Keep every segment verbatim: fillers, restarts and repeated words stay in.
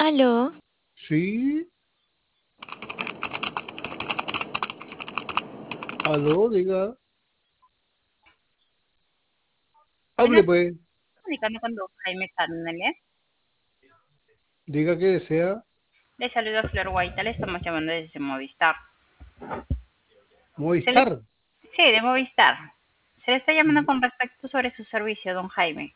Aló, Sí, aló, diga, hable Buenas, pues, comunicando con don Jaime Cárdenas. diga que desea, Le saluda Flor Guaita, le estamos llamando desde Movistar. Se le- Movistar, Sí, de Movistar. Se le está llamando con respecto sobre su servicio, don Jaime.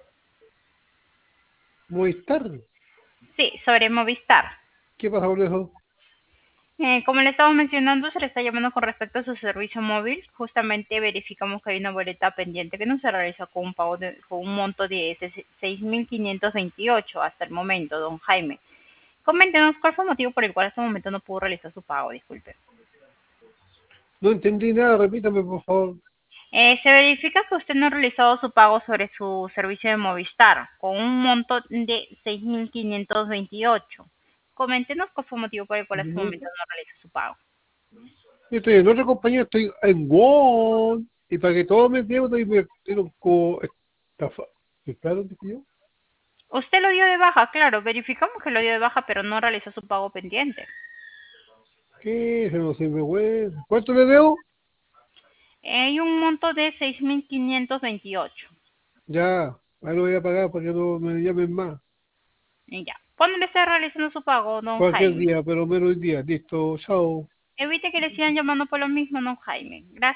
Movistar, Sí, sobre Movistar. ¿qué pasa con eso? Eh, como le estaba mencionando, se le está llamando con respecto a su servicio móvil. Justamente verificamos que hay una boleta pendiente que no se realiza con un pago de, con un monto de seis mil quinientos veintiocho hasta el momento, don Jaime. Coméntenos cuál fue el motivo por el cual hasta el momento no pudo realizar su pago, disculpe. No entendí nada, repítame por favor. Eh, se verifica que usted no ha realizado su pago sobre su servicio de Movistar con un monto de seis mil quinientos veintiocho. Coméntenos cuál fue el motivo por el cual hasta el Yo momento no realizó su pago. estoy en otra compañía, estoy en WOM, y para que todos mis deudas y me dieron con estafa. ¿Sí, claro, dije yo? Usted lo dio de baja, claro, verificamos que lo dio de baja, pero no realizó su pago pendiente. ¿Qué? Se no se me fue. ¿Cuánto le debo? Hay un monto de seis mil quinientos veintiocho. Ya, ahí lo voy a pagar para que no me llamen más. Y ya. ¿Cuándo le esté realizando su pago, don Cualquier Jaime? día, pero menos hoy día. Listo, chao. Evite que le sigan llamando por lo mismo, don Jaime. Gracias.